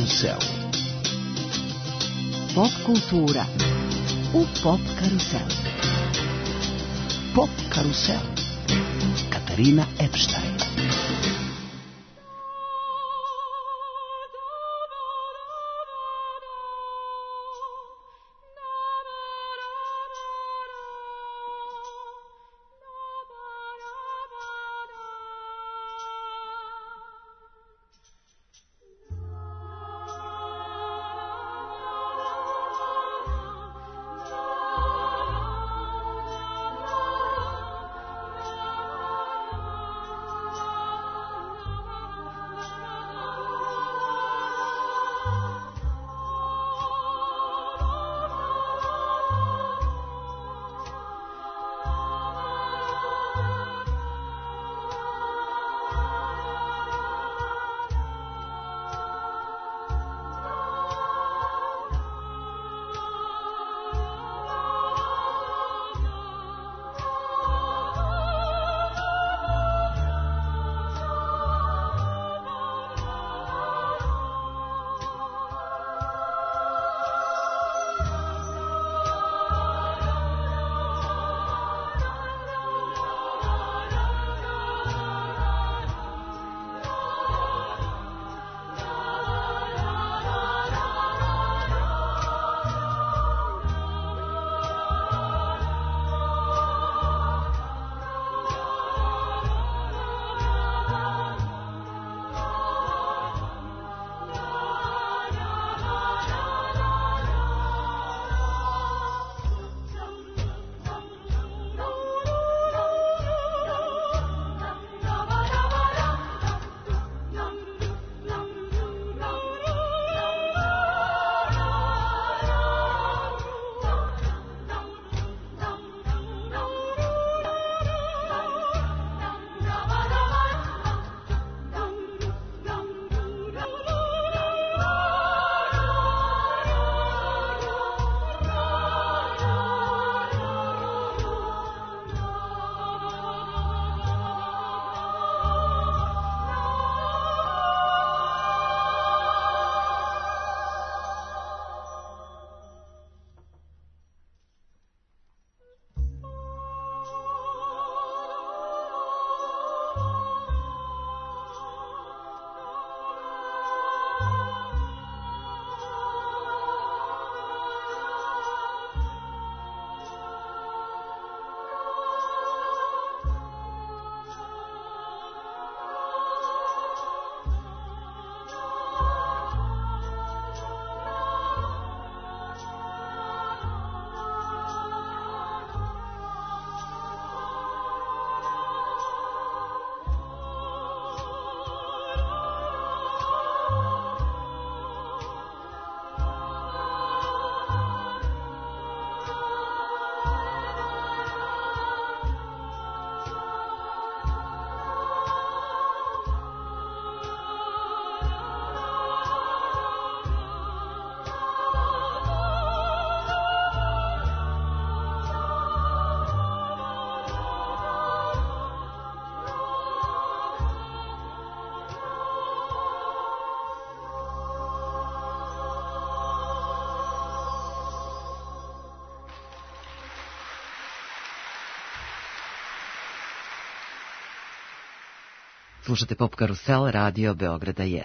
Carusel. Pop cultura. O Pop Carusel. Pop Carusel. Catarina Epstein. Slušate Pop Karusel, radio Beograda 1.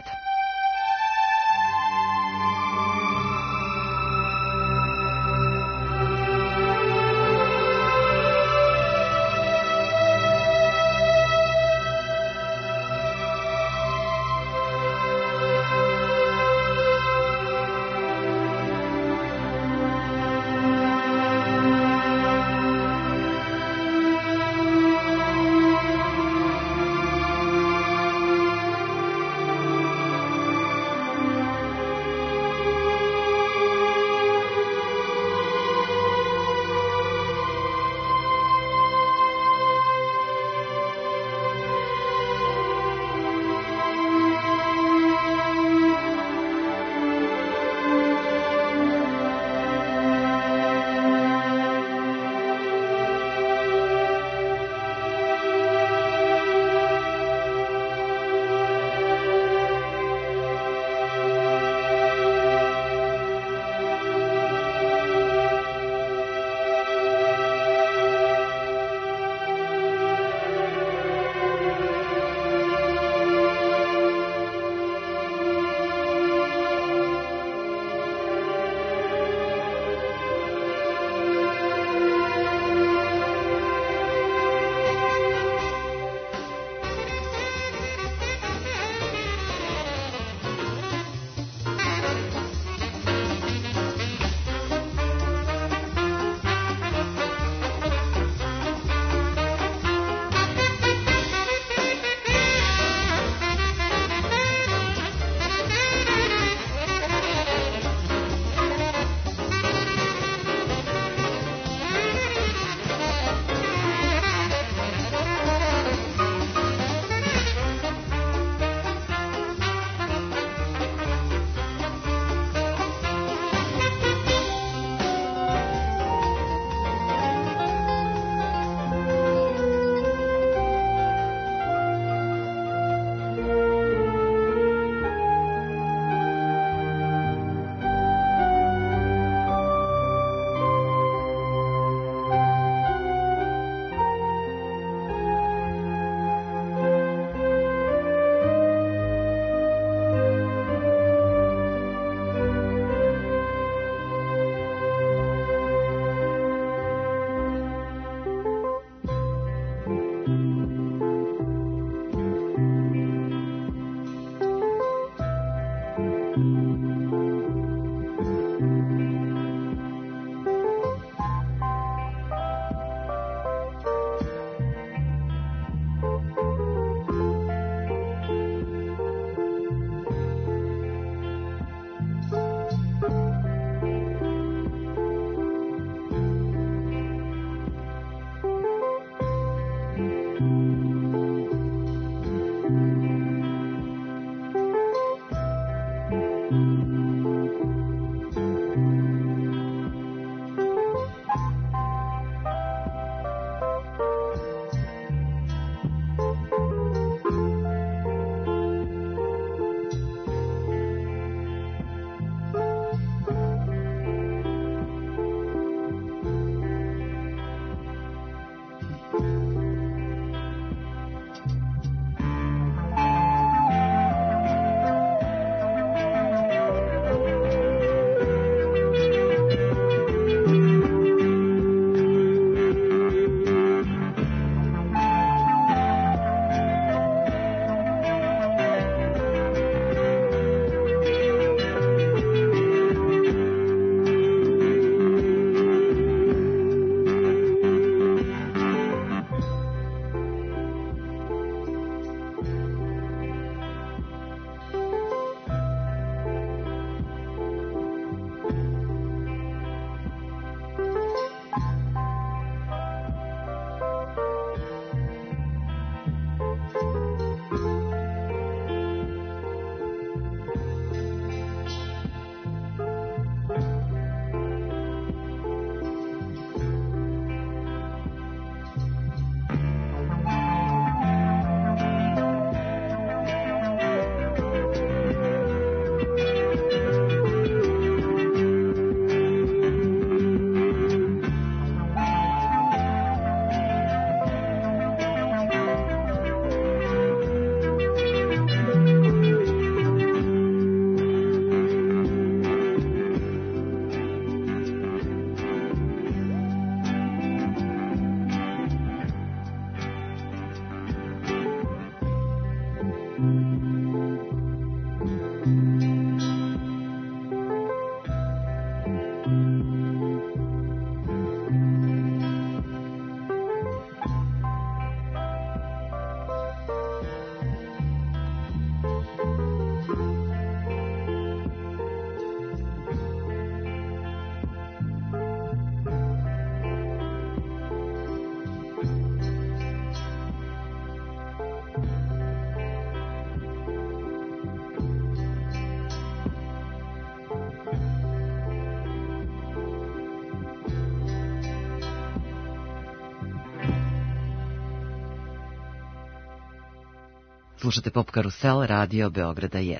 Slušate Pop Karusel, radio Beograda 1.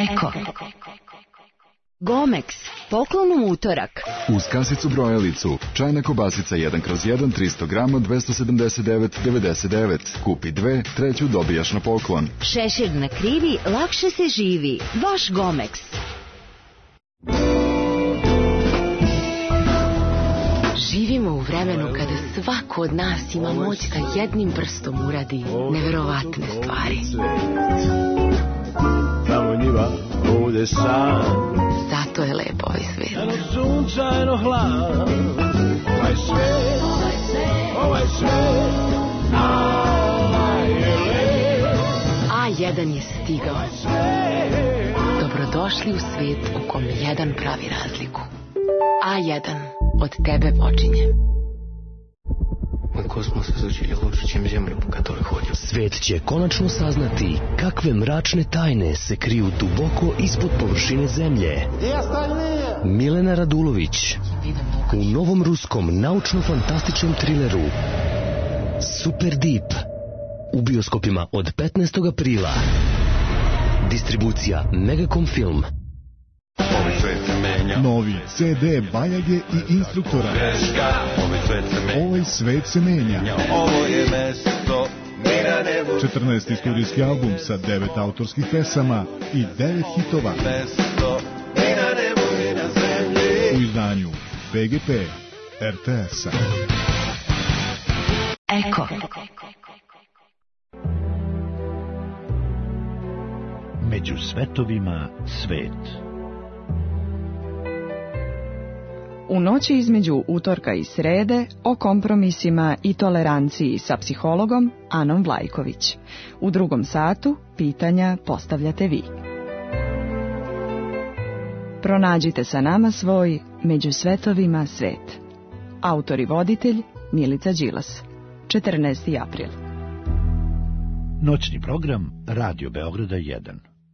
Eko. Gomex, poklon u utorak. Uz kasicu brojalicu, čajna kobasica 1/1, 300 grama, 279,99. Kupi 2, treću dobijaš na poklon. Šešir na krivi, lakše se živi. Vaš Gomex. Živimo u vremenu kada svako od nas ima moć da jednim prstom uradi neverovatne stvari. Tamo njiva, ovdje san. Zato je lep ovaj svijet. Eno sunčajno hlad. Ovaj svijet, ovaj je lep. A1 je stigao. Dobrodošli u svijet u kom jedan pravi razliku. A1 od tebe počinje. Moj kosmos izuči лучше, чем землю, po kojoj hodim. Svet će konačno saznati kakve mračne tajne se kriju duboko ispod površine zemlje. Milena Radulović u novom ruskom naučno-fantastičnom trileru Super Deep u bioskopima od 15. aprila. Distribucija Megacom Film. Novi CD Bajage i Instruktora. Ovaj svet se menja. 14. studijski album sa 9 autorskih pesama i 9 hitova. U izdanju PGP RTS-a. Eko. Među svetovima svet. U noći između utorka i srede o kompromisima i toleranciji sa psihologom Anom Vlajković. U drugom satu pitanja postavljate vi. Pronađite sa nama svoj Među svetovima svet. Autor i voditelj Milica Đilas. 14. april. Noćni program Radio Beograda 1.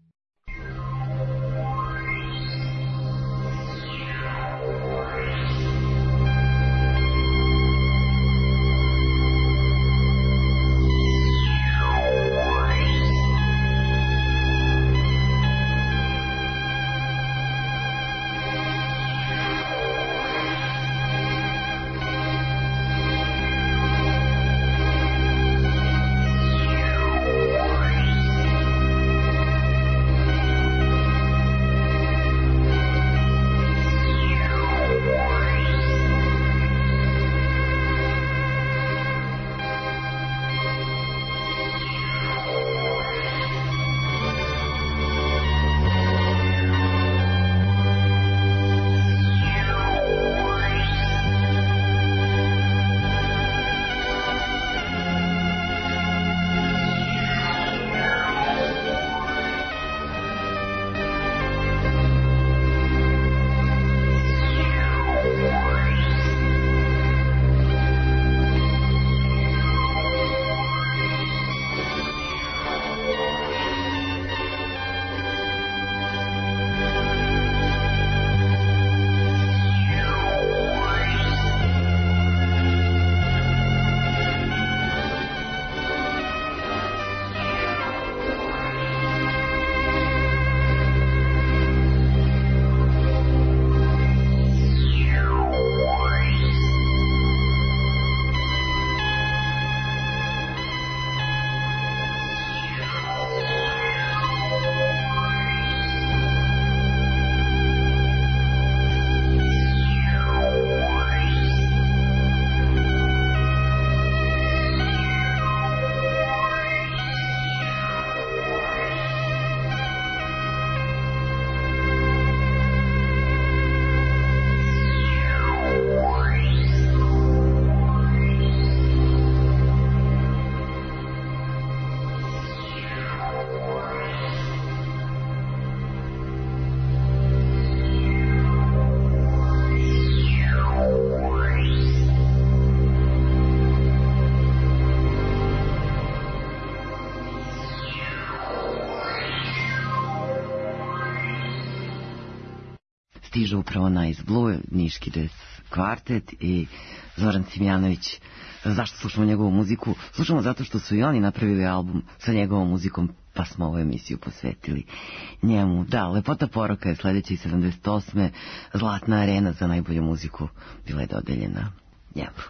Stiže upravo Nice Blue, Niški jazz kvartet i Zoran Simjanović. Zašto slušamo njegovu muziku? Slušamo zato što su i oni napravili album sa njegovom muzikom pa smo ovu emisiju posvetili njemu. Da, Lepota poroka je sledeće 78. Zlatna arena za najbolju muziku bila je dodeljena njemu.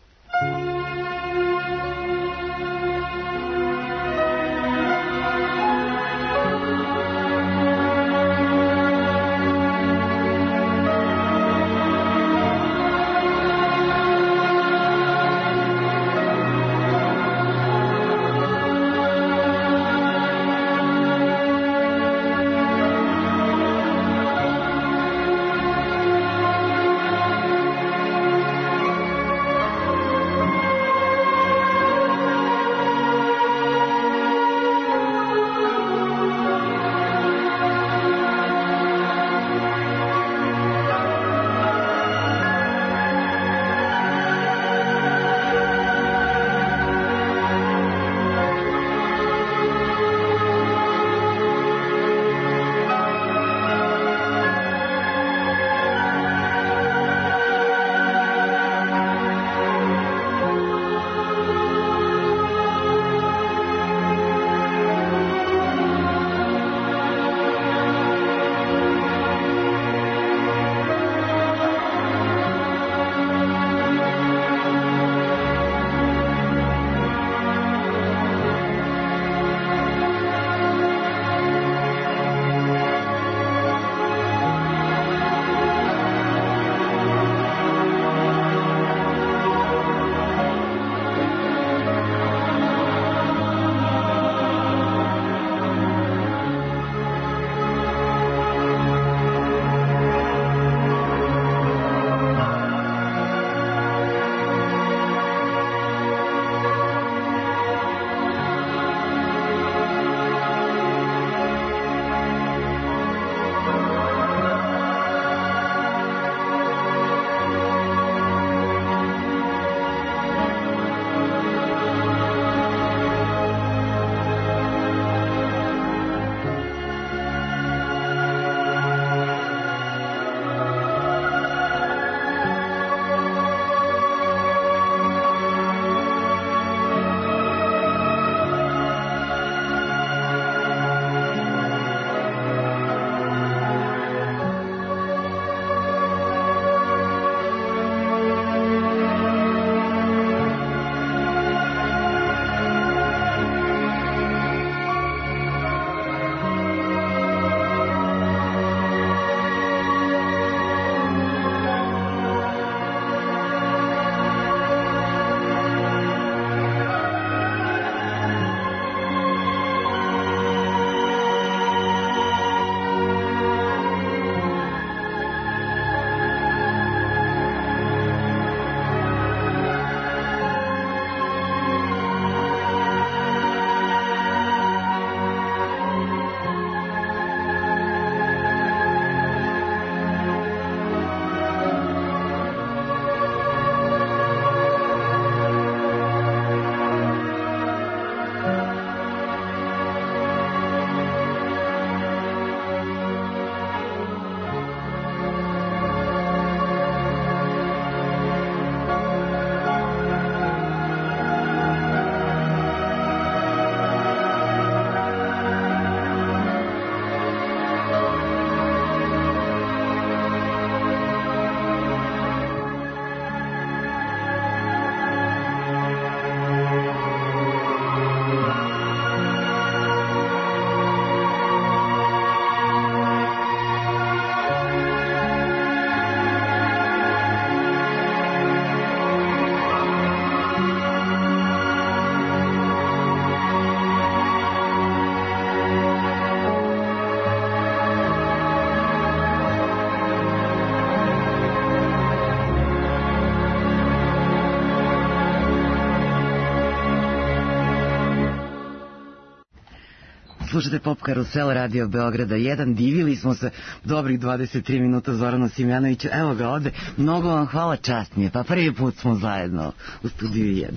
Slušate Pop Karusel, Radio Beograda 1. Divili smo se dobrih 23 minuta Zoranu Simjanoviću. Evo ga ovde. Mnogo vam hvala, čast mi je. Pa prvi put smo zajedno u studiju 1.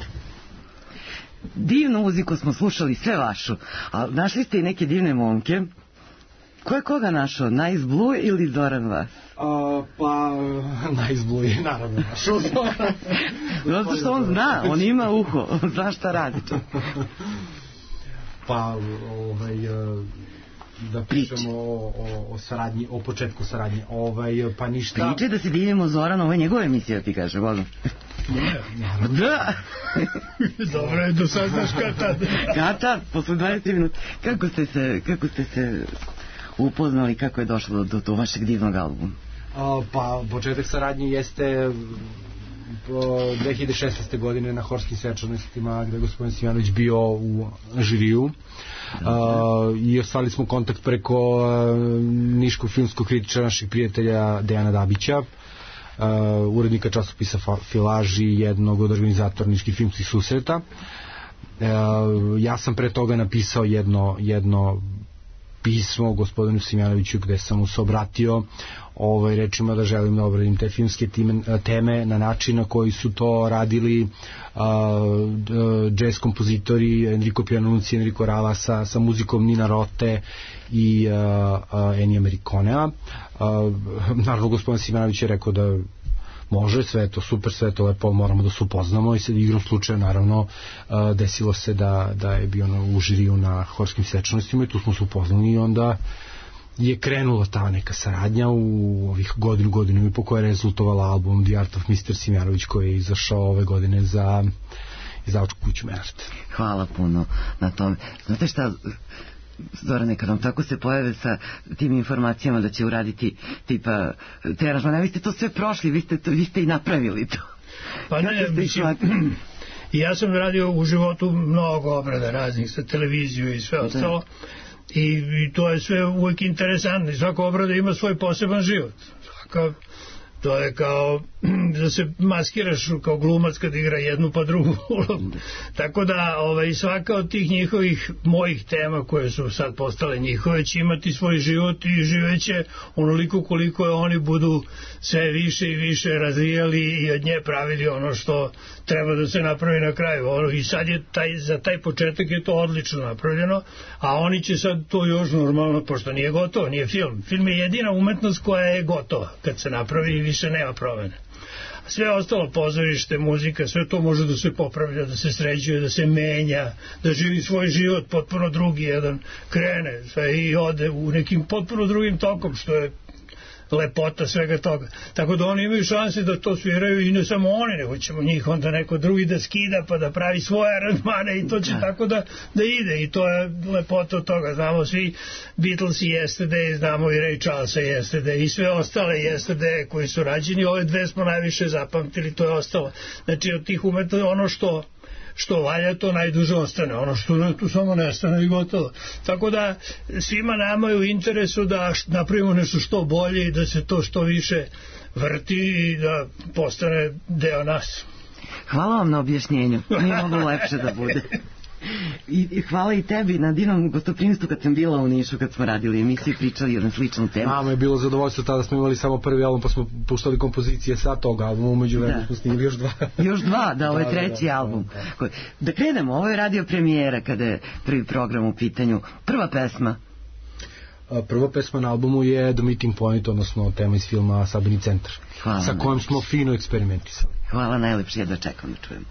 Divnu muziku smo slušali, sve vašu. A našli ste i neke divne momke. Ko je koga našao? Nice Blue ili Zoran vas? Pa, Nice Blue je naravno našao Zoran. Zato što on zna, on ima uho, on zna šta radi. Pa, da pričamo o saradnji, o početku saradnje. Pa ništa... Priče da se divimo Zoranu, ovo je njegova emisija, ti kaže, Bogu. Da! Dobro je, do sad znaš kad tad. Posle 20 minuta. Kako ste se upoznali, kako je došlo do vašeg divnog albuma? Pa, početak saradnje jeste 2016. godine na Horskim svečanostima, gde je gospodin Simjanović bio u žiriju. I ostvarili smo kontakt preko niškog filmskog kritičara, našeg prijatelja Dejana Dabića, urednika časopisa Filaži, jednog od organizatora niških filmskih susreta. Ja sam pre toga napisao jedno pismo gospodinu Simjanoviću gde sam mu se obratio rečima da želim da obradim te filmske teme na način na koji su to radili jazz kompozitori Enrico Pianunzi, Enrico Rava sa muzikom Nina Rote i Ennio Morriconea. Naravno gospodin Simjanović je rekao da može, sve je to super, sve je to lepo, moramo da se upoznamo i sad igrom slučaja naravno desilo se da je bio u žiriju na Horskim svečanostima i tu smo se upoznali i onda je krenula ta neka saradnja u ovih godinu i po koja je rezultovala album The Art of Mr. Simjanović koji je izašao ove godine za izdavačku kuću Menart. Hvala puno na tome. Znate šta, Zorane, kad vam tako se pojave sa tim informacijama da će uraditi tipa te aranžmane, vi ste to sve prošli, vi ste i napravili to. Pa ne, mislim, ja sam radio u životu mnogo obrada raznih sa televiziju i sve ostalo i to je sve uvijek interesantno i svaka obrada ima svoj poseban život. To je kao da se maskiraš kao glumac kad igra jednu pa drugu ulogu. Tako da svaka od tih njihovih mojih tema koje su sad postale njihove će imati svoj život i živeće onoliko koliko je oni budu sve više i više razvijali i od nje pravili ono što treba da se napravi na kraju. I sad je za taj početak je to odlično napravljeno, a oni će sad to još normalno, pošto nije gotovo, nije film. Film je jedina umetnost koja je gotova kad se napravi i više nema promene. Sve ostalo, pozorište, muzika, sve to može da se popravlja, da se sređuje, da se menja, da živi svoj život potpuno drugi, jedan krene sve i ode u nekim potpuno drugim tokom, što je lepota svega toga. Tako da oni imaju šanse da to sviraju i ne samo oni, nego ćemo njih onda neko drugi da skida pa da pravi svoje aranžmane i to će tako da ide i to je lepota od toga. Znamo svi Beatles i Yesterday, znamo i Ray Charles i Yesterday i sve ostale Yesterday koji su rađeni, ove dve smo najviše zapamtili, to je ostalo. Znači od tih umetnosti ono što valja to najduže ostane, ono što ne, tu samo nestane i gotovo. Tako da svima nama je u interesu da napravimo nešto što bolje i da se to što više vrti i da postane deo nas. Hvala vam na objašnjenju, nije moglo lepše da bude. I hvala i tebi na divnom gostoprimstvu kad sam bila u Nišu, kad smo radili emisiju i pričali jednu sličnu temu. Nama je bilo zadovoljstvo, tada smo imali samo prvi album pa smo puštali kompozicije sa tog albuma, umeđu vremenu smo snimili još dva. Još dva, da, ovo je treći album. Da krenemo, ovo je radio premijera kada je prvi program u pitanju. Prva pesma? Prva pesma na albumu je The Meeting Point, odnosno tema iz filma Sabini centar, sa kojom smo fino eksperimentisali. Hvala, najlepše, jedva čekam da čujem.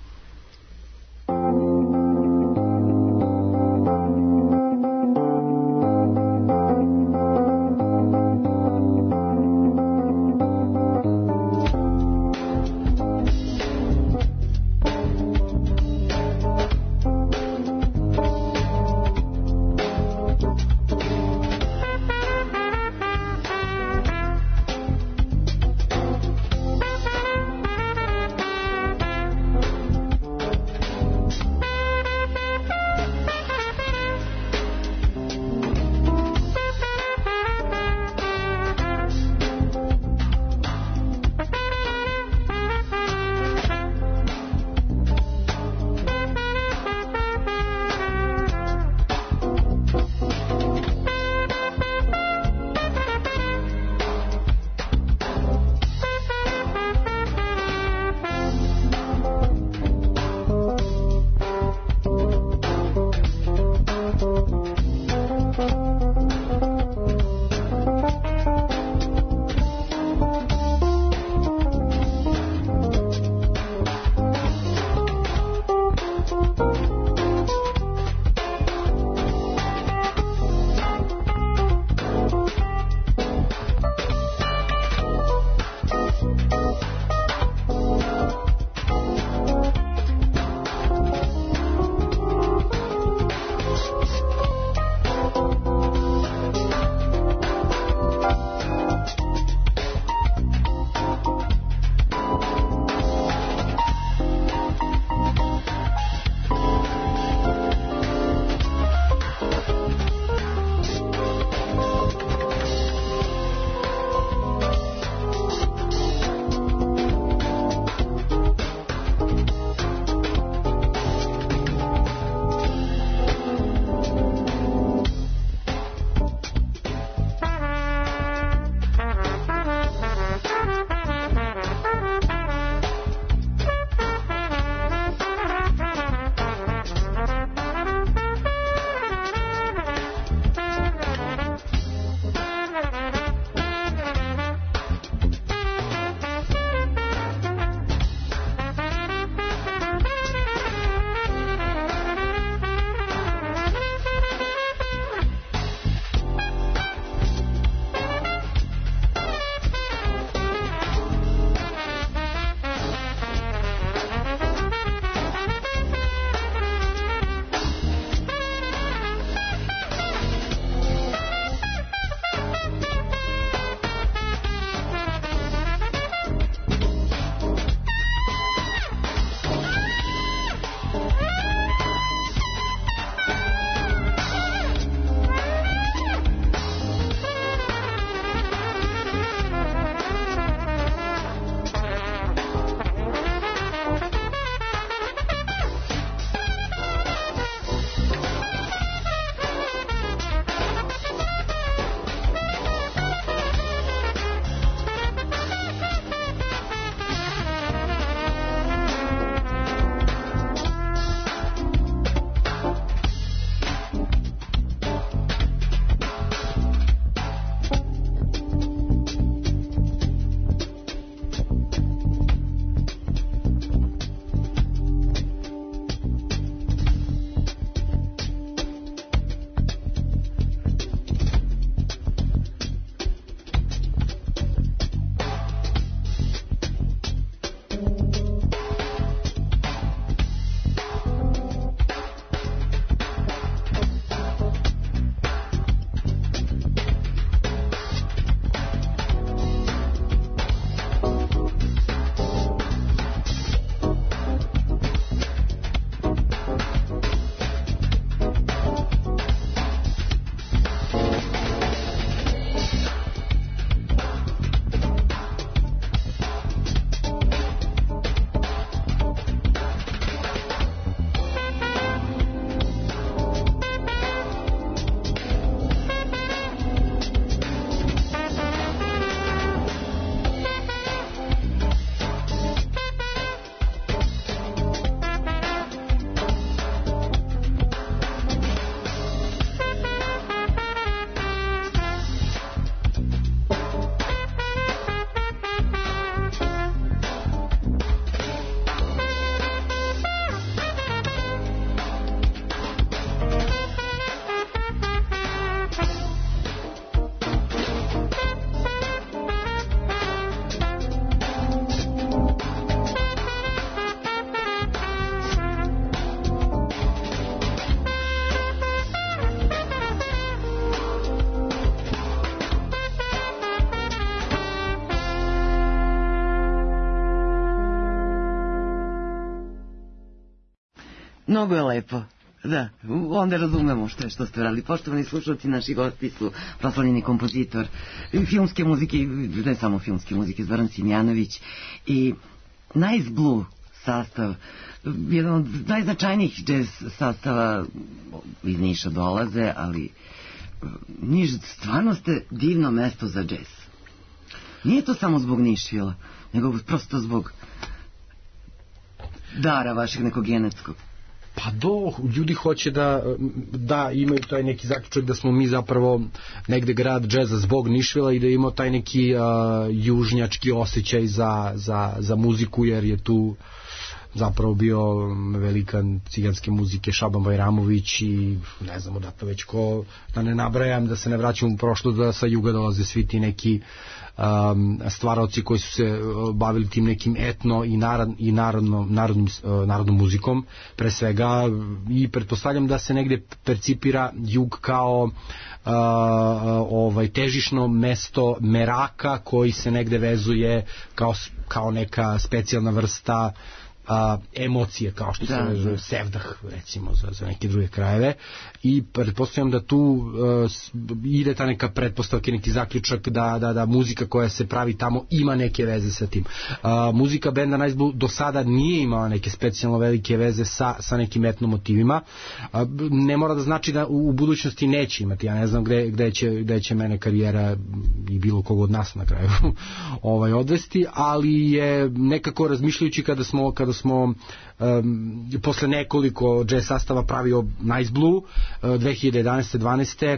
Mnogo je lepo. Da, onda razumemo što ste radili. Poštovani slušalci, naši gosti su proslavljeni kompozitor filmske muzike, ne samo filmske muzike, Zoran Simjanović i Nice Blue sastav, jedan od najznačajnijih jazz sastava iz Niša dolaze, ali Niš stvarno ste divno mesto za jazz. Nije to samo zbog Nišvila, nego prosto zbog dara vašeg nekog genetskog. Pa ljudi hoće da imaju taj neki zaključak da smo mi zapravo negde grad džeza zbog Nišvila i da imamo taj neki južnjački osjećaj za muziku, jer je tu zapravo bio velikan ciganske muzike Šaban Bajramović i ne znam odakle već ko, da ne nabrajam, da se ne vraćam u prošlo, da sa juga dolaze svi ti neki stvaraoci koji su se bavili tim nekim etno i narodnom muzikom pre svega, i pretpostavljam da se negde percipira jug kao težišno mesto meraka koji se negde vezuje kao neka specijalna vrsta emocije, kao što se vezuje sevdah recimo za neke druge krajeve, i pretpostavljam da tu ide ta neka pretpostavka, neki zaključak da muzika koja se pravi tamo ima neke veze sa tim. Muzika benda Nice Blue do sada nije imala neke specijalno velike veze sa nekim etno motivima. Ne mora da znači da u budućnosti neće imati. Ja ne znam gde će mene karijera i bilo koga od nas na kraju odvesti, ali je nekako razmišljajući kada smo posle nekoliko jazz sastava pravio Nice Blue 2011.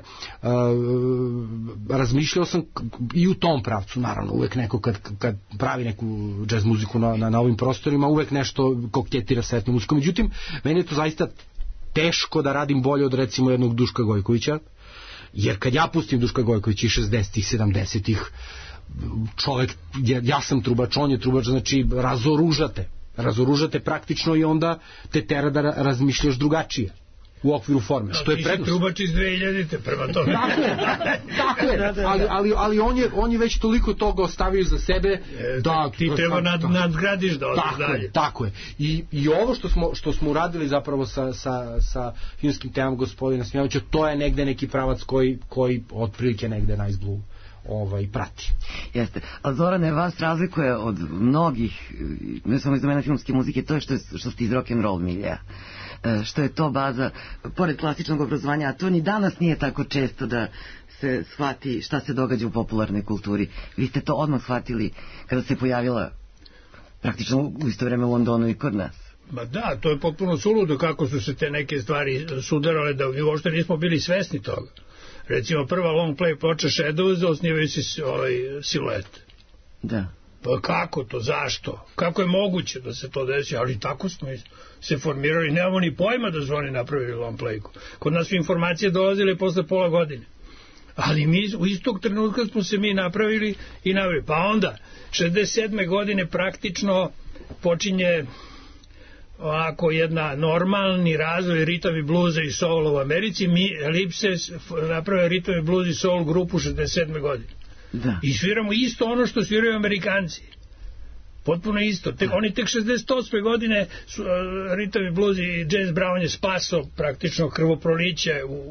12. Razmišljao sam i u tom pravcu, naravno uvek neko kad pravi neku jazz muziku na ovim prostorima, uvek nešto koketira sa etnom muzikom. Međutim, meni je to zaista teško da radim bolje od recimo jednog Duška Gojkovića, jer kad ja pustim Duška Gojkovića iz 60-ih, 70-ih, čovek, ja sam trubač, on je trubač, znači razoružate praktično i onda te tera da razmišljaš drugačije u okviru forme, što je prednost. Ti si trubač iz 2000-te, prema tome. Tako je, ali on je već toliko toga ostavio za sebe da... Ti treba nadgradiš da odeš dalje. Tako je. I ovo što smo uradili zapravo sa filmskim temama gospodina Smjanovića, to je negde neki pravac koji otprilike negde Nice Blue prati. Jeste. A Zorane, vas razlikuje od mnogih, ne samo iz domena filmske muzike, to je što ste iz rock'n'roll milija. Što je to baza, pored klasičnog obrazovanja, a to ni danas nije tako često da se shvati šta se događa u popularnoj kulturi. Vi ste to odmah shvatili kada se pojavila praktično u isto vreme u Londonu i kod nas. Ma da, to je potpuno suludo kako su se te neke stvari sudarale, da mi uopšte nismo bili svesni toga. Recimo prva long play ploča Shadows, osnivaju se Siluet. Da. Pa kako to, zašto? Kako je moguće da se to desi? Ali tako smo se formirali, nemamo ni pojma da su oni napravili long playku. Kod nas su informacije dolazile posle pola godine. Ali mi u istog trenutka smo se mi napravili i napravili. Pa onda, 67. godine praktično počinje ovako jedna normalni razvoj ritami bluza i soula u Americi. Lipses napravio ritami blues i soul grupu 67. godine. Da. I sviramo isto ono što sviraju Amerikanci. Potpuno isto. Oni tek 68. godine ritami blues i James Brown je spaso praktično krvoproliće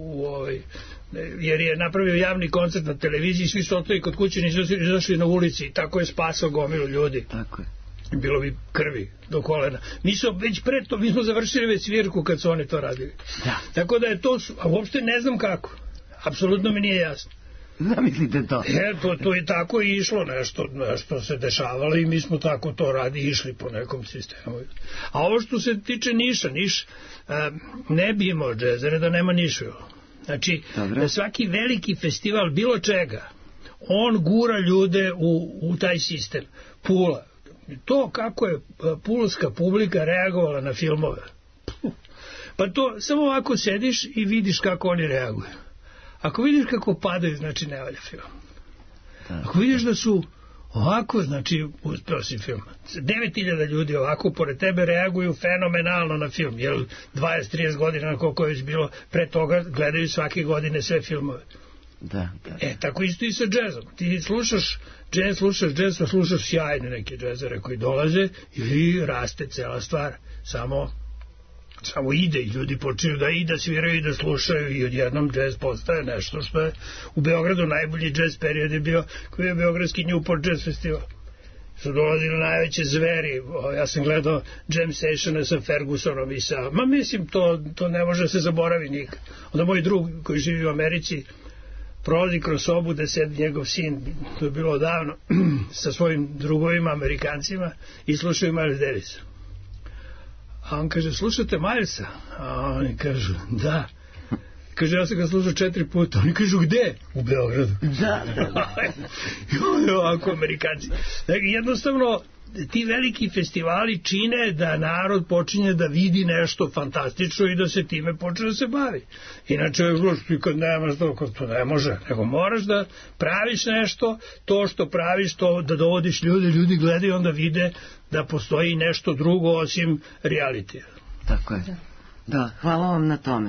jer je napravio javni koncert na televiziji, svi su otali kod kuće, nisu izašli na ulici i tako je spasao gomilu ljudi. Tako je. Bilo bi krvi do kolena. Mi smo završili već svirku kad su oni to radili. Da. Tako da je to, a uopšte ne znam kako. Apsolutno mi nije jasno. Zamislite to. To je tako i išlo nešto se dešavalo i mi smo tako to išli po nekom sistemu. A ovo što se tiče Niša, Niš ne bi imao džezere da nema Nišvila. Znači, da svaki veliki festival bilo čega, on gura ljude u taj sistem. Pula. To kako je pulska publika reagovala na filmove. Pa to samo ovako sediš i vidiš kako oni reaguju. Ako vidiš kako padaju, znači ne valja film. Ako vidiš da su ovako, znači uspeo si film. 9000 ljudi ovako pored tebe reaguju fenomenalno na film. Jer 20-30 godina koliko je već bilo pre toga gledaju svake godine sve filmove. Da. Tako isto i sa džezom. Ti slušaš džez, slušaš sjajne neke džezere koji dolaze i raste cela stvar. Samo samo ide i ljudi počinju da sviraju i da slušaju i odjednom džez postaje nešto što je u Beogradu najbolji džez period je bio koji je Beogradski Newport Jazz Festival. Su dolazili najveće zveri, ja sam gledao jam sessione sa Fergusonom i sa, mislim to ne može se zaboravi nikad. Onda moj drug koji živi u Americi prolazi kroz sobu da sedi njegov sin, to je bilo odavno, sa svojim drugovima Amerikancima i slušaju Miles Davisa. A on kaže, slušate Milesa? A oni kažu, da. Kaže, ja sam ga slušao 4 puta. Oni kažu, gde? U Beogradu. Da. Ovako Amerikanci. Dakle, jednostavno, ti veliki festivali čine da narod počinje da vidi nešto fantastično i da se time počne da se bavi. Inače, ti kad nemaš to ne može, nego moraš da praviš nešto, to što praviš, to da dovodiš ljudi gledaju, onda vide da postoji nešto drugo osim realitija. Tako je. Da, hvala vam na tome.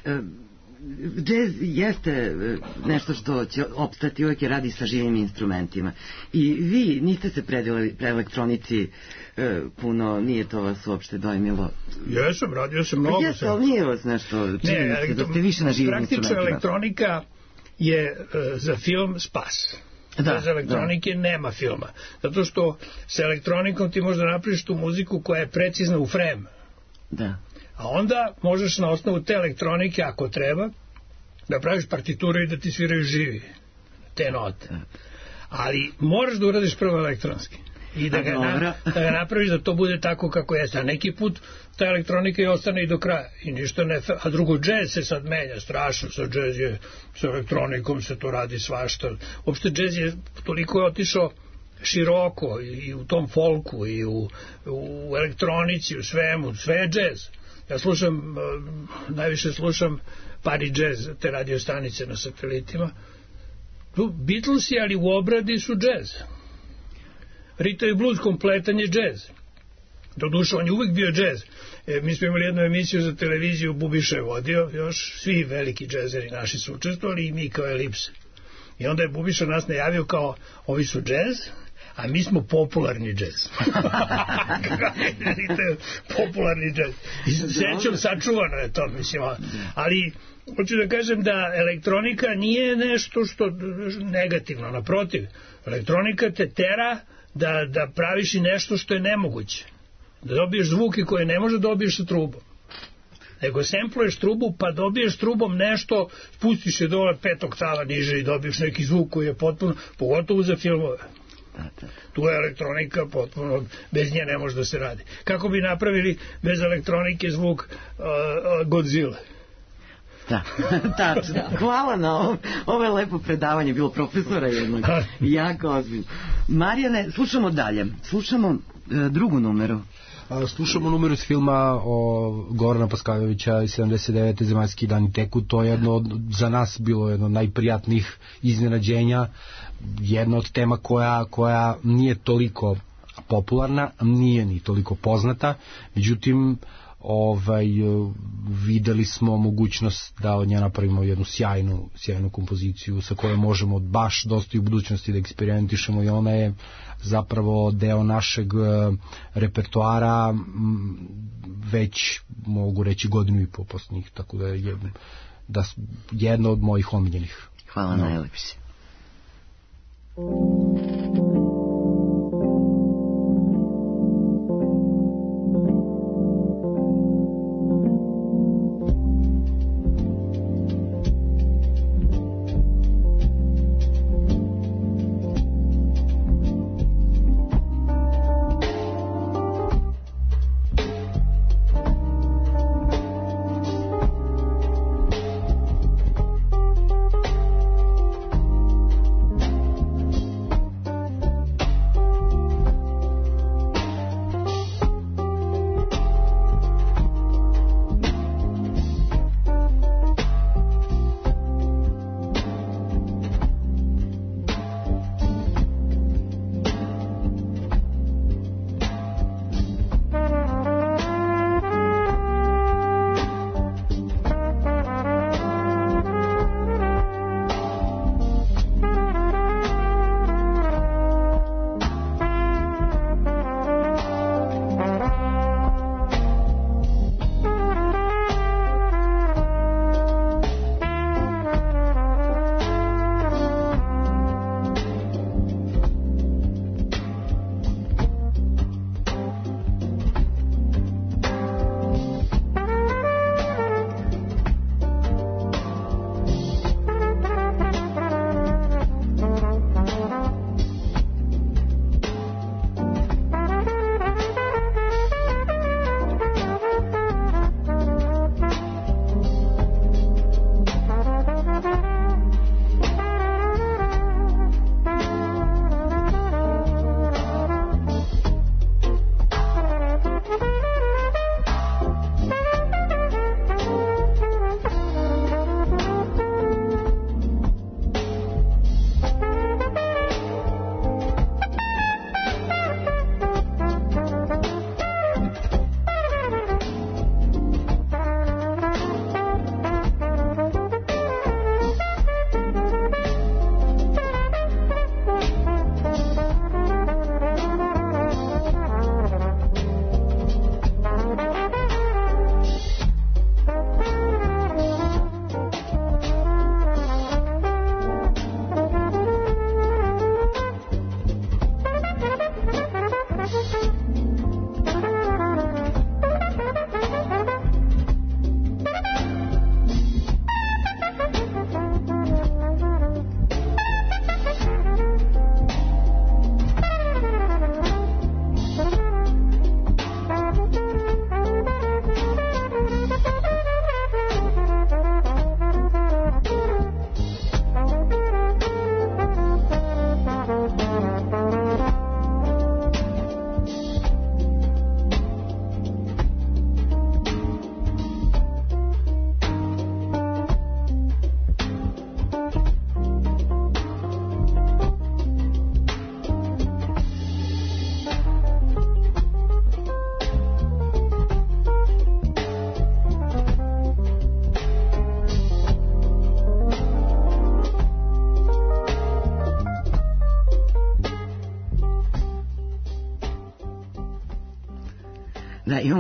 Džez jeste nešto što će opstati, uvijek je radi sa živim instrumentima. I vi niste se predali pre elektronici puno, nije to vas uopšte dojmilo? Jesam, radio sam mnogo. Jeste, ali nije vas nešto, čini se da ste više na živim instrumentima. Praktično elektronika je za film spas. Bez elektronike nema filma. Zato što sa elektronikom ti možda napraviš tu muziku koja je precizna u frame. Da. A onda možeš na osnovu te elektronike, ako treba, da praviš partituru i da ti sviraju živi te note. Ali moraš da uradiš prvo elektronski. I da ga napraviš da to bude tako kako jeste. A neki put ta elektronika i ostane i do kraja. I ništa ne... A drugo, džez se sad menja strašno. Sa džez je, sa elektronikom se to radi svašta. Uopšte džez je toliko je otišao široko i u tom folku i u elektronici, u svemu. Sve je džez. Ja najviše slušam Party Jazz, te radio stanice na satelitima. Beatlesi, ali u obradi su džez. Rita i blues kompletan je džez. Doduše, on je uvijek bio džez. Mi smo imali jednu emisiju za televiziju, Bubiša je vodio, još svi veliki džezeri naši su učestvovali i mi kao Elipse. I onda je Bubiša nas najavio kao, ovi su džez, a mi smo popularni džez. Popularni džez. I srećom sačuvano je to, mislim. Ali hoću da kažem da elektronika nije nešto što negativno, naprotiv. Elektronika te tera da praviš i nešto što je nemoguće. Da dobiješ zvuke koje ne može dobiješ sa trubom. Nego sempluješ trubu, pa dobiješ trubom nešto, spustiš je dole 5 oktava niže i dobiješ neki zvuk koji je potpuno, pogotovo za filmove. Tu je elektronika potpuno, bez nje ne može da se radi. Kako bi napravili bez elektronike zvuk Godzilla? Da, tačno. Hvala na ovo je lepo predavanje, bilo profesora jednog. Jako ozbiljno. Marijane, slušamo dalje. Slušamo drugu numeru. Slušamo numeru iz filma o Gorana Paskaljevića iz 79. Zemaljski dani teku. To je za nas bilo jedno od najprijatnijih iznenađenja, jedna od tema koja nije toliko popularna, nije ni toliko poznata, međutim videli smo mogućnost da od nje napravimo jednu sjajnu kompoziciju sa kojom možemo baš dosta i u budućnosti da eksperimentišemo i ona je zapravo deo našeg repertoara već mogu reći 1.5 godinu posle njih, tako da je jedna od mojih omiljenih. Hvala najlepše.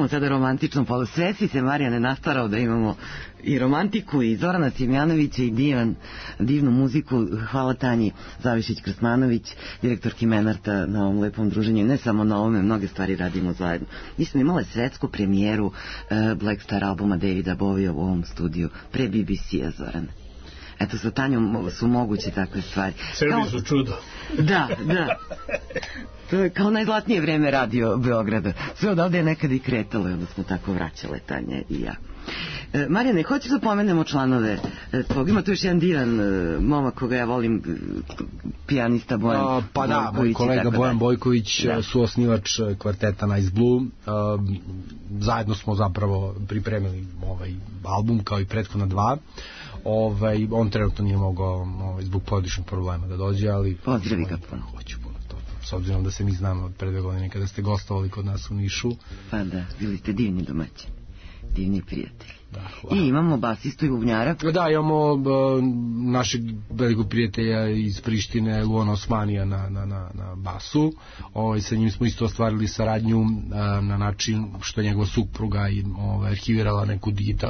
idemo sada romantično polu. Sve si se, Marijane, nastarao da imamo i romantiku i Zorana Simjanovića i divnu muziku. Hvala Tanji Zavišić-Krsmanović, direktorki Menarta, na ovom lepom druženju. Ne samo na ovome, mnoge stvari radimo zajedno. Mi smo imali svetsku premijeru Black Star albuma Davida Bovija u ovom studiju pre BBC-a, Zorane. Eto, sa Tanjom su moguće takve stvari. Srbi su čudo. Da. To je kao najzlatnije vreme Radio Beograda. Sve odavde je nekad i kretalo i onda smo tako vraćale, Tanja i ja. Marijane, hoćeš da pomenemo članove tvog? Ima tu još jedan divan momak koga ja volim, pijanista Bojan Bojković. Pa da, moj kolega Bojan Bojković, suosnivač kvarteta Nice Blue. Zajedno smo zapravo pripremili ovaj album kao i prethodna dva. On trenutno nije mogao zbog porodičnog problema da dođe, ali pozdravi ga puno. Hoću puno to. S obzirom da se mi znamo od pre 2 godine kada ste gostovali kod nas u Nišu. Pa da, bili ste divni domaćini, divni prijatelji. Da, i imamo basistu i bubnjara. Da, imamo našeg velikog prijatelja iz Prištine, Luana Osmanija na basu. Sa njim smo isto ostvarili saradnju na način što je njegova supruga arhivirala neku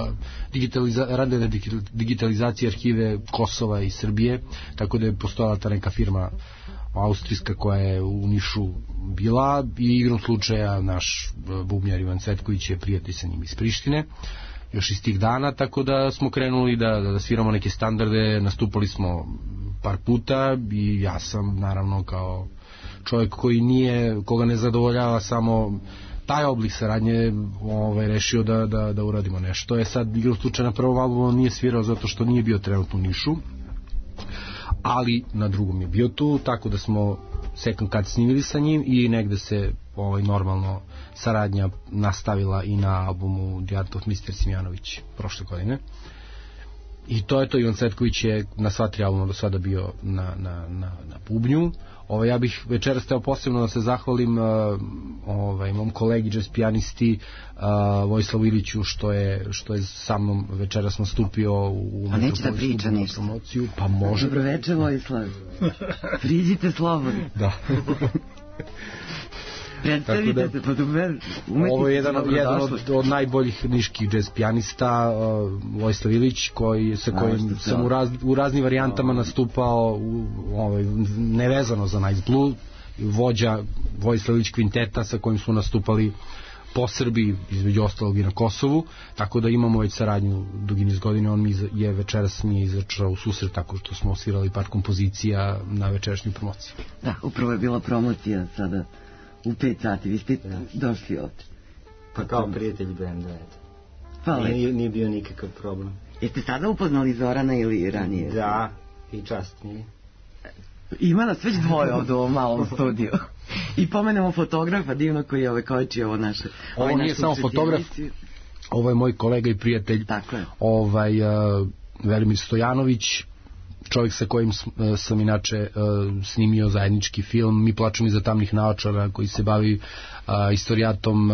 digitalizaciju arhive Kosova i Srbije, tako da je postojala ta neka firma austrijska koja je u Nišu bila i igrom slučaja naš bubnjar Ivan Cvetković je prijatelj sa njim iz Prištine još iz tih dana, tako da smo krenuli da sviramo neke standarde, nastupali smo par puta i ja sam naravno kao čovjek koga ne zadovoljava samo taj oblik saradnje rešio da uradimo nešto. Sad igrom slučaja na prvom albumu nije svirao zato što nije bio trenutno u Nišu, ali na drugom je bio tu, tako da smo Second Cut snimili sa njim i negde se normalno saradnja nastavila i na albumu The Art of Mr. Simjanović prošle godine. I to je to, Ivan Cvetković je na sva 3 albuma do sada bio na bubnju. Ja bih večeras teo posebno da se zahvalim mom kolegi jazz pijanisti Vojislavu Iliću što je sa mnom večeras nastupio u metropolitsku promociju. Pa može. Dobro večer, Vojislav. Priđite slobodno. Da. Predstavite se, ovo je jedan od najboljih niških jazz pijanista, Vojislav Ilić, sa kojim sam u raznim varijantama nastupao nevezano za Nice Blue, vođa Vojislav Ilić kvinteta sa kojim smo nastupali po Srbiji, između ostalog i na Kosovu, tako da imamo već saradnju dugi niz godina. On je večeras mi izašao u susret tako što smo osvirali par kompozicija na večerašnju promociju. Da, upravo je bila promocija sada u 5 sati, vi ste došli ovdje. Pa kao prijatelji benda, eto. Hvala. Nije bio nikakav problem. Jeste sada upoznali Zorana ili ranije? Da, i čast mi je. Ima nas već 2 ovdje u ovom malom studiju. I pomenemo fotografa divno koji je kojiči ovo naše. Ovo nije samo fotograf, ovo je moj kolega i prijatelj. Tako je. Velimir Stojanović, čovjek sa kojim sam inače snimio zajednički film Mi plačemo iza tamnih naočara, koji se bavi istorijatom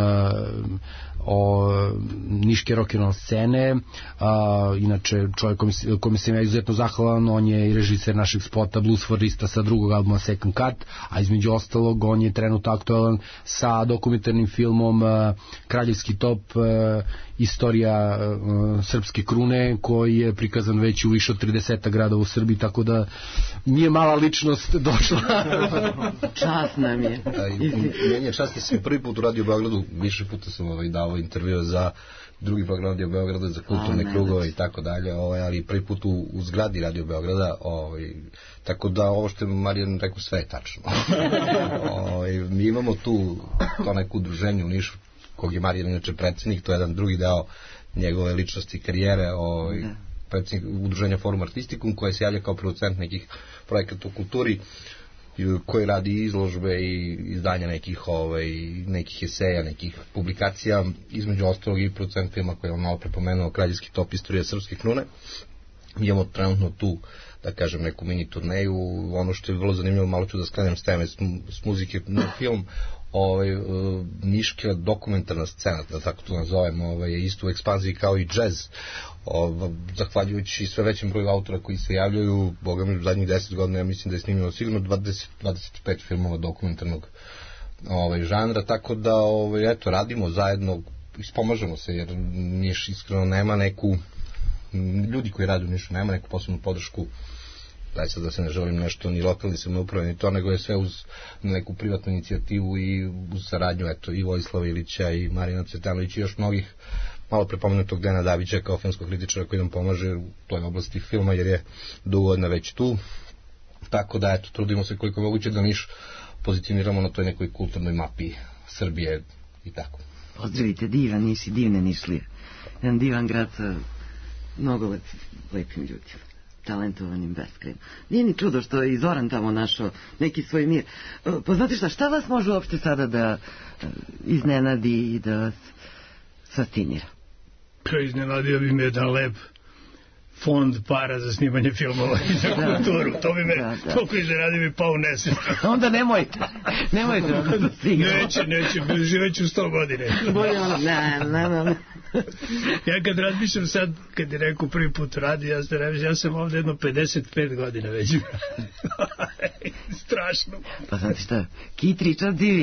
o niške rock'n'roll scene. Inače čovjek kome sam ja izuzetno zahvalan, on je i režiser našeg spota Blues for Rista sa drugog albuma Second Cut, a između ostalog on je trenutno aktualan sa dokumentarnim filmom Kraljevski top, istorija srpske krune, koji je prikazan već u više od 30 gradova u Srbiji, tako da nije mala ličnost došla. Čast nam je. Meni je čast, sam prvi put u Radio Beogradu, više puta sam dao intervju za drugi program Radio Beograda, za kulturne krugove i tako dalje, ali prvi put u zgradi Radio Beograda, tako da ovo što je Marijan rekao, sve je tačno. Mi imamo tu to neko udruženje u Nišu, kog je Marijan inače predsjednik, to je jedan drugi deo njegove ličnosti i karijere, predsjednik udruženja Forum Artistikum, koje se javlja kao producent nekih projekata u kulturi, koji radi izložbe i izdanja nekih eseja, nekih publikacija, između ostalog i producent filma koji je malo prepomenuo, Kraljevski top, istorija srpske krune. Imamo trenutno tu, da kažem, neku mini turneju. Ono što je vrlo zanimljivo, malo ću da skrenem s teme, s muzike na film, niška dokumentarna scena, da tako to nazovem, je isto u ekspanziji kao i džez. Zahvaljujući sve većem broju autora koji se javljaju, boga mi u zadnjih 10 godina ja mislim da je snimljeno sigurno 25 filmova dokumentarnog žanra, tako da eto, radimo zajedno, ispomažemo se, jer Niš iskreno nema neku, ljudi koji rade u Nišu nema neku posebnu podršku, daj sad da se ne želim nešto ni lokalni samouprave ni to, nego je sve uz neku privatnu inicijativu i uz saradnju, eto, i Vojislava Ilića i Marina Cvetanović i još mnogih, malo prepomenutog Dejana Davića kao filmskog kritičara koji nam pomaže u toj oblasti filma, jer je dugo godina već tu. Tako da, eto, trudimo se koliko je moguće da Niš pozicioniramo na toj nekoj kulturnoj mapi Srbije i tako. Pozdravite divan Niš i divne Nišlije. Jedan divan grad sa mnogo lepim ljudima, talentovanim beskrajno. Nije ni čudo što je i Zoran tamo našao neki svoj mir. Pa znate šta vas može uopšte sada da iznenadi i da vas fascinira? Iznenadio bi me jedan lep fond para za snimanje filmova i za kulturu. To bi me toliko iznenadio bi pao nesvijest. Onda nemojte da stigne. Neće, živeću 100 godine. Bolje ono, ne. Ja kad razmišljam sad, kad je rekao prvi put radi, ja sam ovdje jedno 55 godina već. Strašno. Pa znate šta, Kit Richards i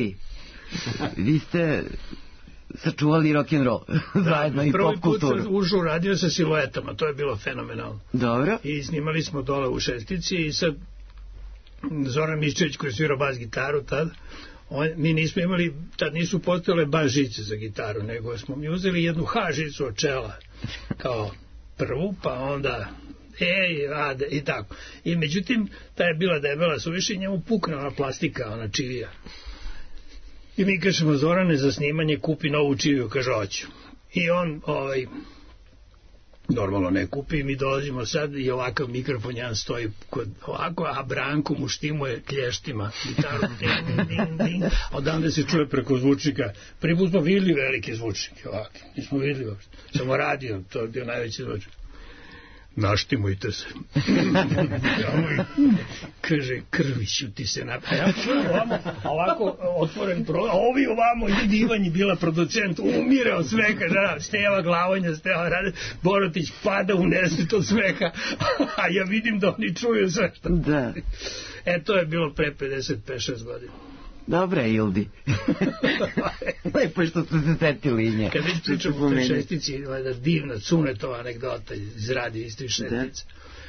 vi ste sačuvali rock'n'roll zajedno i pop kulturu. Prvi put sam ušao radio sa Siluetama, to je bilo fenomenalno. Dobro. I snimali smo dole u Šestici i sad Zoran Miščević koji je svirao bas gitaru tad, mi nismo imali, tad nisu postojale baš žice za gitaru, nego smo mi uzeli jednu H žicu od čela kao prvu, pa onda ade i tako. I međutim, ta je bila debela suviše i njemu pukne ona plastika, ona čivija. I mi kažemo, Zorane, za snimanje kupi novu čiviju, kaže, hoću. I on, normalno ne kupi, mi dolazimo sad i ovakav mikrofon jedan stoji kod ovako, a Branko mu štimuje klještima gitaru, ding, odande se čuje preko zvučnika. Prvi put smo vidjeli velike zvučnike ovakve, nismo vidjeli uopšte, samo radio, to je bio najveći zvučnik. Naštimujte se. Kaže, krviću ti se napravi. Ja ovako otvoren prozor, a ovi ovamo, i Divanji bila producent, umire od smeha, Steva Glavonja, Steva Rade, Borotić pada u nesret od smeha, a ja vidim da oni čuju sve što. Da. To je bilo pre 55-6 godina. Dobre, Ildi. Lepo je što ste se setili nje. Kad već pričamo o toj Šestici, divna Cunetova anegdota iz radio istih Šestica.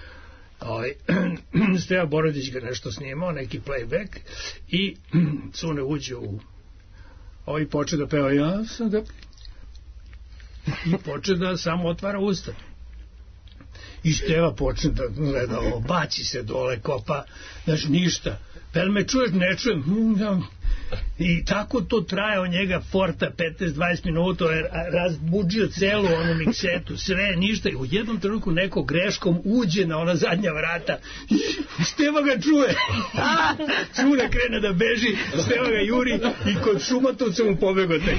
Steja Borodić ga nešto snimao, neki playback, i Cune uđe u poče da peva, ja sam da, i poče da samo otvara usta. I Steva počne da gleda ovo, baci se dole, kopa, znači ništa. Pel me čuješ, ne čujem. I tako to traje od njega forta 15-20 minuta, razbuđio celu onu miksetu, sve, ništa, i u jednom trenutku neko greškom uđe na ona zadnja vrata i Steva ga čuje. Cuna krene da beži, Steva ga juri i kod Šumatovca mu pobegao taj.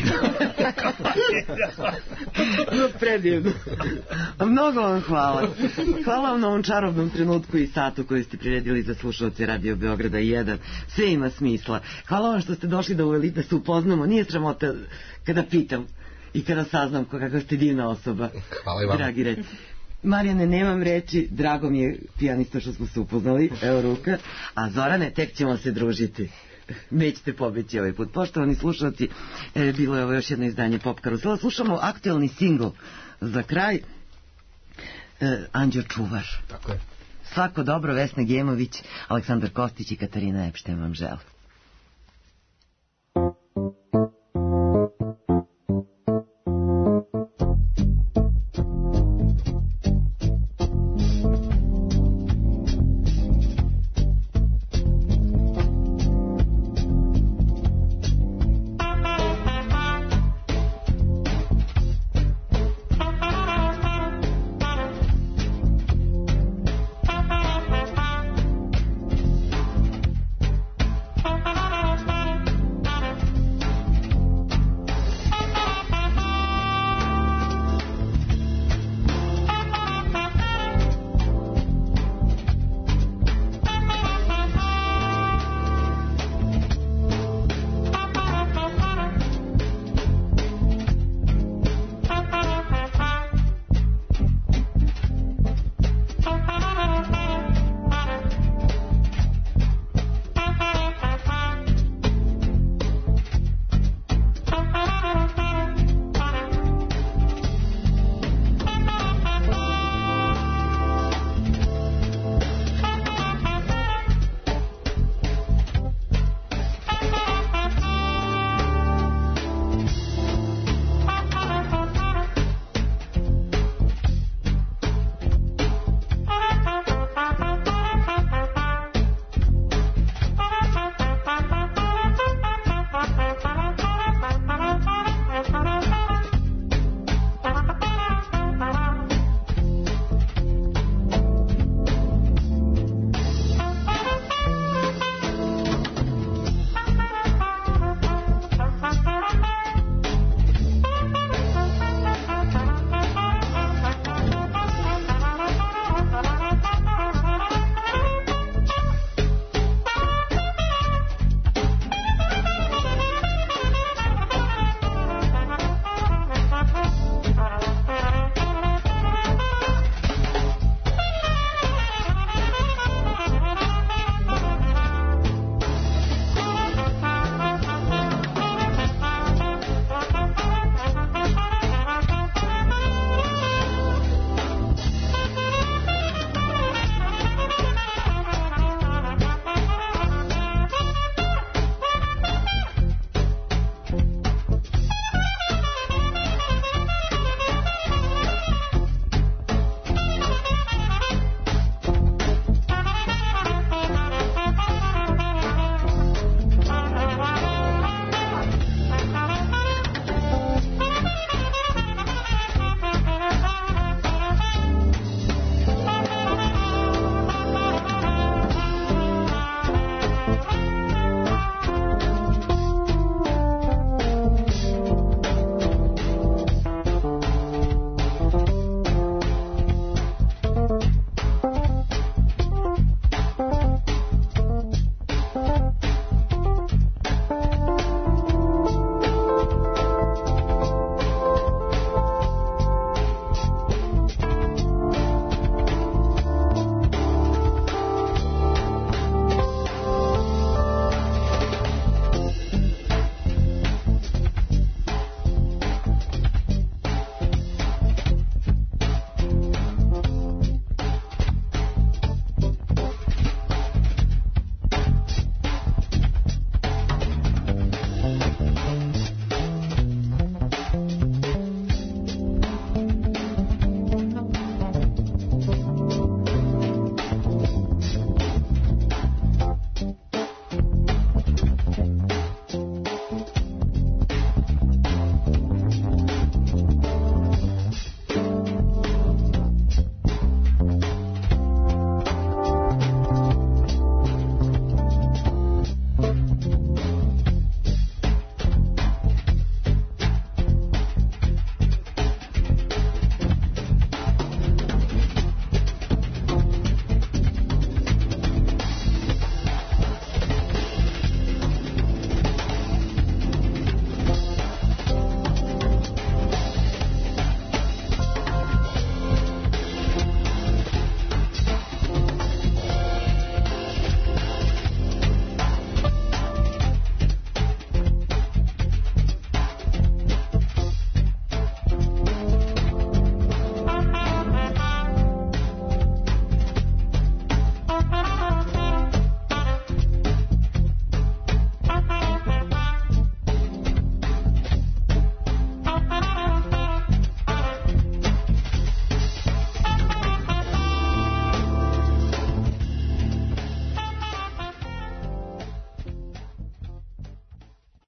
Predivno. Mnogo vam hvala. Hvala vam na ovom čarobnom trenutku i satu koji ste priredili za slušalce Radio Beograda 1. Sve ima smisla. Hvala vam što ste došli da se upoznamo. Nije sramota kada pitam i kada saznam kakva ste divna osoba. Hvala i vam. Dragi reci. Marijane, nemam reči, drago mi je pijanista što smo se upoznali, evo ruka, a Zorane, tek ćemo se družiti. Nećete pobeći ovaj put. Poštovani slušalci, bilo je ovo još jedno izdanje Pop Karusela. Slušamo aktualni singl za kraj, Anđeo Čuvar. Tako je. Svako dobro, Vesna Gemović, Aleksandar Kostić i Katarina Epšten vam žele.